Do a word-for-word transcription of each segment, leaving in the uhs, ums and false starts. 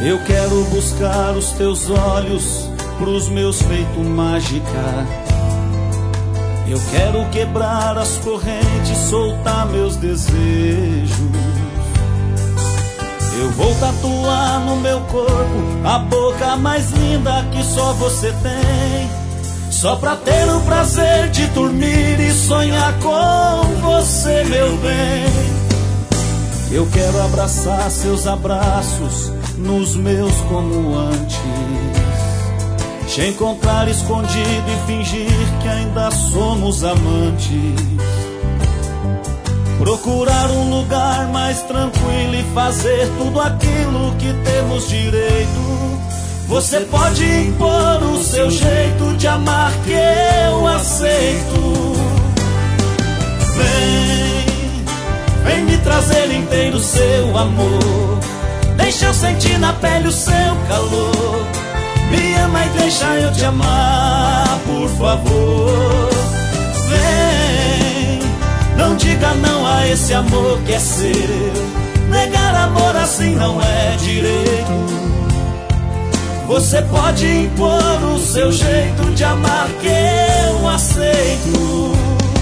Eu quero buscar os teus olhos pros meus feitos mágica. Eu quero quebrar as correntes, soltar meus desejos. Eu vou tatuar no meu corpo a boca mais linda que só você tem, só pra ter o prazer de dormir e sonhar com você, meu bem. Eu quero abraçar seus abraços nos meus como antes, te encontrar escondido e fingir que ainda somos amantes, procurar um lugar mais tranquilo e fazer tudo aquilo que temos direito. Você pode impor o seu jeito de amar que eu aceito. Vem, vem me trazer inteiro seu amor, deixa eu sentir na pele o seu calor. Me ama e deixa eu te amar, por favor. Vem, não diga não a esse amor que é seu. Negar amor assim não é direito. Você pode impor o seu jeito de amar que eu aceito.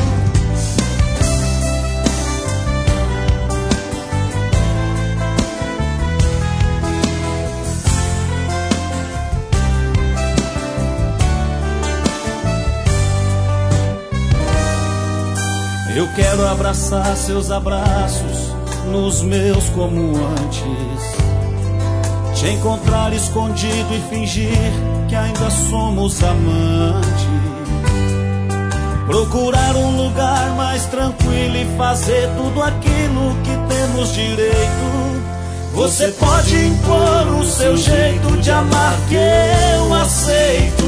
Eu quero abraçar seus abraços nos meus como antes, te encontrar escondido e fingir que ainda somos amantes, procurar um lugar mais tranquilo e fazer tudo aquilo que temos direito. Você pode impor o seu jeito de amar que eu aceito.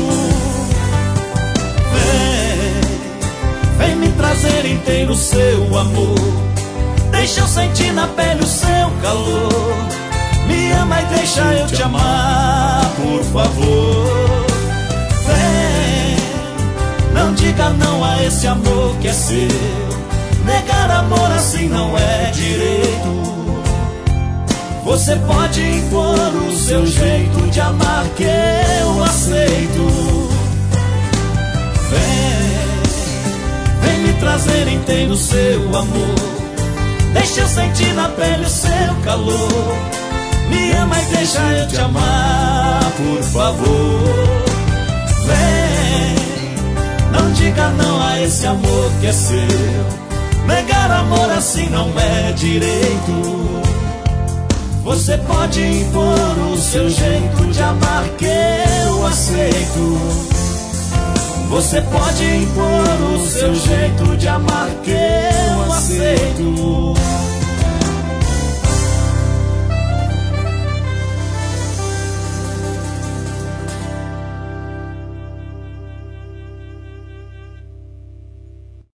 Vem, vem me trazer inteiro seu amor, deixa eu sentir na pele o seu calor. Me ama e deixa eu te amar, por favor. Vem, não diga não a esse amor que é seu. Negar amor assim não é direito. Você pode impor o seu jeito de amar que eu aceito. Vem, vem me trazer inteiro seu amor, deixa eu sentir na pele o seu calor. Me ama e deixa eu te amar, por favor. Vem, não diga não a esse amor que é seu. Negar amor assim não é direito. Você pode impor o seu jeito de amar que eu aceito. Você pode impor o seu jeito de amar que eu aceito.